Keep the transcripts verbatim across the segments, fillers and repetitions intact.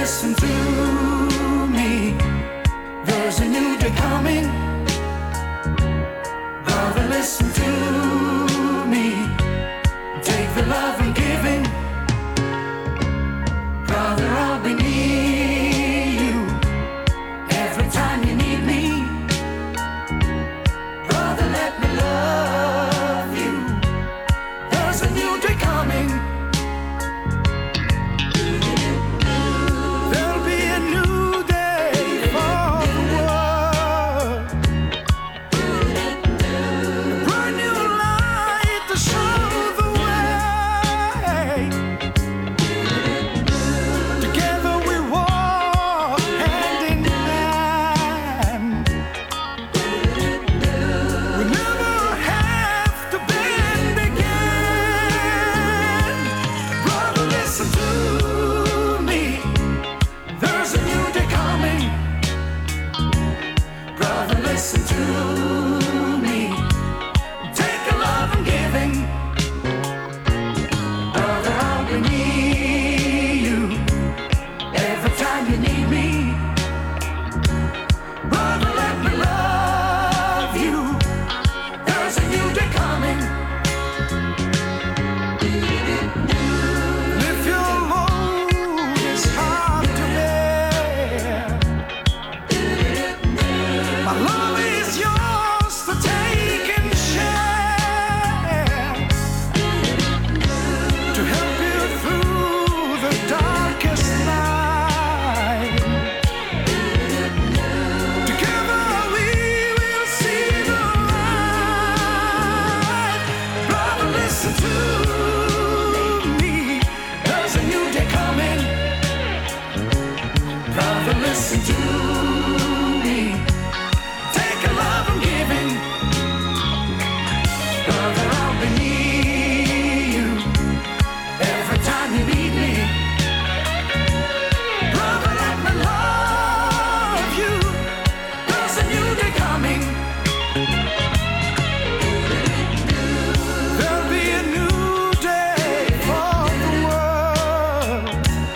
listen to me. There's a new day coming. Brother, listen to me. Take the love I'm giving. Brother, I'll be near you every time you need me. Brother, let me love you. There's a new day coming. There'll be a new day for the world. A brand new light to show the way. Together we walk hand in hand. We never have to bend again. Brother, listen to me. There's a new day coming. Brother, listen to me. Take the love I'm giving. Brother, I'll be near you every time you need me. Brother, let me love you. There's a new day coming. If your load is hard to bear, my love is yours to take and share, to help you through the darkest night. Together we will see the light. Brother, listen to me. There's a new day coming. Brother, listen to me. Take a love I'm giving. Brother, I'll be near you every time you need me. Brother, let me love you. There's a new day coming. There'll be a new day for the world.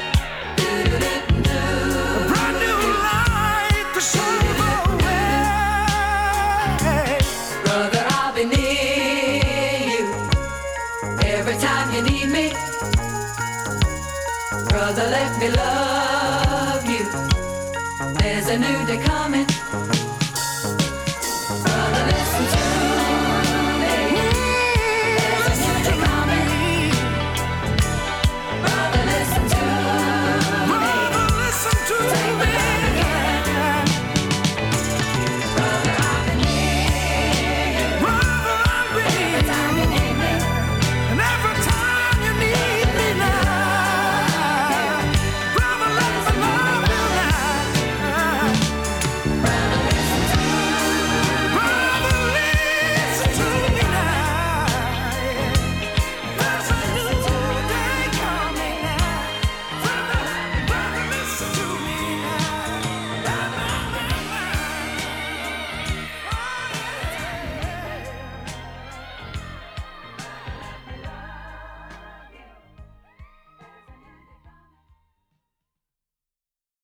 A brand new light to show the way. Brother, I'll be near you every time you need me. Brother, let me love you. There's a new day coming.